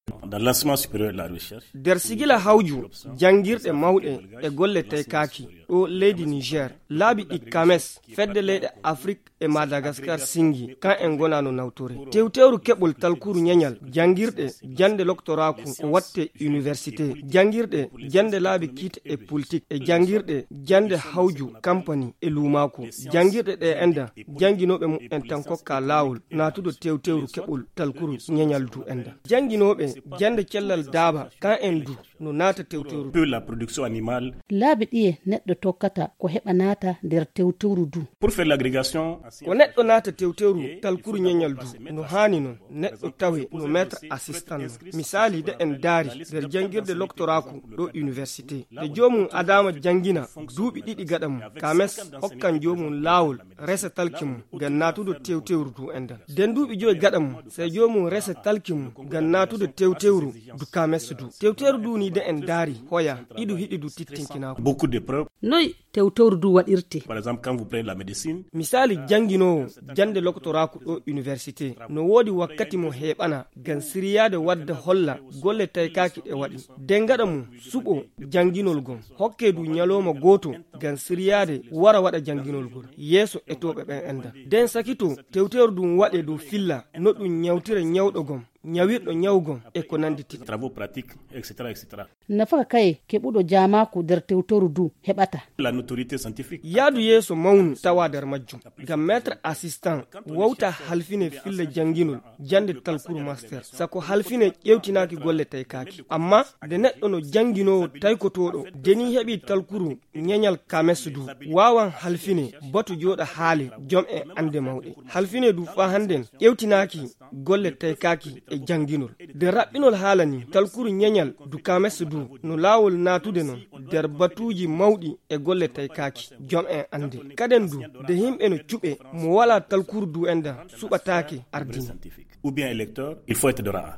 Dans l'enseignement supérieur et la recherche, der sigila hawju jangirɗe mawɗe e golle taykaki ɗo leydi Niger laabi ikkames fedde leyɗe Afrique e Madagascar singi kan en gonano nawtore tewtewru keɓol talkuru ñeñal jangirɗe jande loktoraku o watte université jangirɗe jande laabi kite e politique e jangirɗe jande hawju compagnie e lumaku jangirɗe ɗe enda janginoɓe mu en tan kokka lawol natudo tewtewru keɓol talkuru ñeñal du enda janginoɓe jande cellal daaba kan en du no nata tewtewru pour la production animale. laabi ɗiye neɗɗo tokkata ko heɓa nata nder tewtewru du Pour faire l'agrégation, ko neɗɗo naata tewtewru talkuru ñeñal du no haani noon neɗɗo tawe no maître assistant no misali de en daari nder jangirde loktoraku ɗo université de jomum adama jangina duuɓi ɗiɗi gaɗa mum kames hokkan jomum laawol resa talki mum ngam natudo tewtewru du enda nden duuɓi joyi gaɗa mum sey jomum resa talki mum ngam natudo tewtewru du kames du tewtewru du ni de en daari hoya ɗiɗu hiɗi du tittinkinako beaucoup d'épreuves. noy tewtewru du waɗirte. Par exemple, quand vous prenez la médecine, misali janginowo jande loktoraku ɗo université no woodi wakkati mo heɓana ngam siriyade wadda holla golle taykaki ɗe waɗi nden gaɗa mum suɓo janginol gon hokke du ñalowma goto ngam siriyade wara waɗa janginol gol yeeso etoɓe ɓen enda nden sakito tewtewru ɗum waɗe dow filla no ɗum ñawtira ñawɗo gon ñawirɗo ñawgon e ko nandi titi travaux pratiques, etc., etc. nafaka kay keɓuɗo jamaku nder tewtewru du heɓata. La notoriété scientifique. yaadu yeeso mawnu tawa nder majjum ngam maître assistant wawta halfine filla janginol jande talkuru master sako halfine ƴewtinaki golle taykaki amma nde neɗɗo no janginowo taykotoɗo deni heɓi talkuru ñeñal kames du wawan halfine batu joɗa haali joom e ande mawɗe halfine du fa handen ƴewtinaki golle taykaki e janginol de raɓɓinol haalani talkuru ñeñal du kames du no laawol natude non nder batuji mawɗi e golle taykaki joom en ande kaden du de himɓe no cuɓe mo wala talkuru du enda suɓatake ardini Ou bien électeur, il faut être de rang.